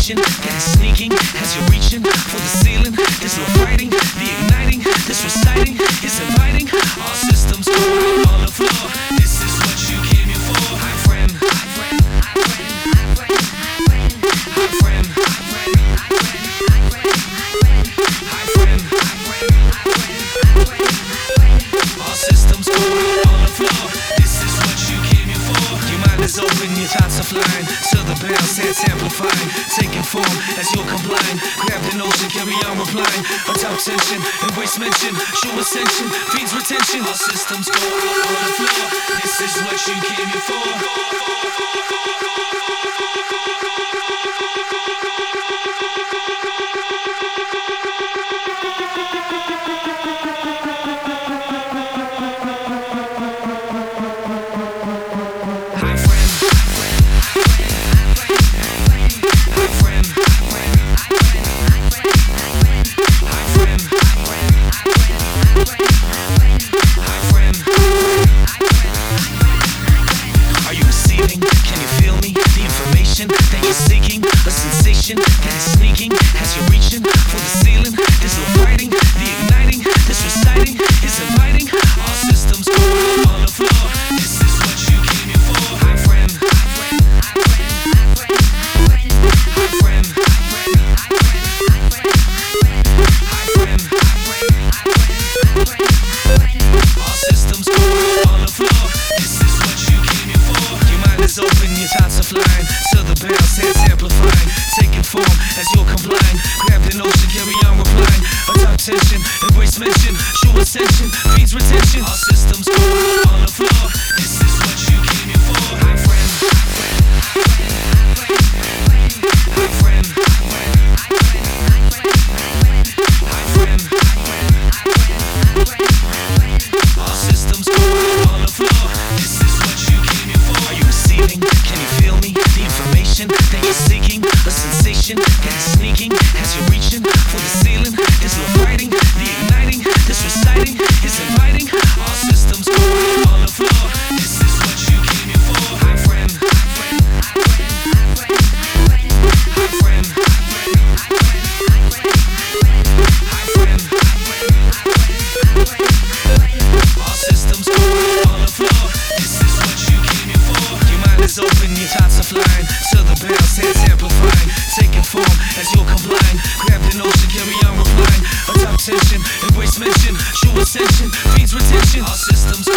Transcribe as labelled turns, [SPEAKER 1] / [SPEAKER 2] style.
[SPEAKER 1] sensation that is sneaking as you're reaching for the ceiling. There's no fighting, the igniting, this reciting is inviting. All systems go out on the floor. This is what you came here for. Hi friend, hi friend, hi friend, hi friend, hi friend, hi friend, hi friend, hi friend, hi friend, hi friend, hi friend. All systems go out on the floor. This is what you came here for. Your mind is open, your thoughts are flying. So the bounce that's amplifying, taking form as you're complying. Grab the notion, carry on replying. A top tension, embrace mention, show ascension, feeds retention. All systems go out on the floor. This is what you came here for. That you're seeking, a sensation that is sneaking as you're reaching for the ceiling. There's no fighting, the igniting, this reciting is inviting. All systems go out on the floor. This is what you came here for. Hi friend, hi friend, hi friend, hi friend, hi friend, hi friend, hi friend, hi friend, hi friend, hi friend, hi friend. All systems go out on the floor. This is what you came here for. Your mind is open, your thoughts are flying. The bounce that's amplifying, taking form as you're complying. Grab the notion, carry on replying. A top tension, embrace mention, show ascension, feeds retention. All systems go out on the floor. This is what you came here for. Hi friend, hi friend, hi friend, hi friend, hi friend, hi friend, hi friend, hi friend, hi friend. All systems go out on the floor. This is what you came here for. Are you receiving? Can you feel me? The information that you're seeking, a sensation that is sneaking as you're reaching for the ceiling. There's no fighting, the igniting, this reciting is inviting. All systems go out on the floor. This is what you came here for. Hi friend, hi friend, hi friend, hi friend, hi friend, hi friend, hi friend, hi friend, hi friend. All systems go out on the floor. This is what you came here for. Your mind is open, your thoughts are flying. So the bounce that's amplifying, taking form as you're complying. Grab the notion, carry on replying. A top tension, embrace mention, show ascension, feeds retention. All systems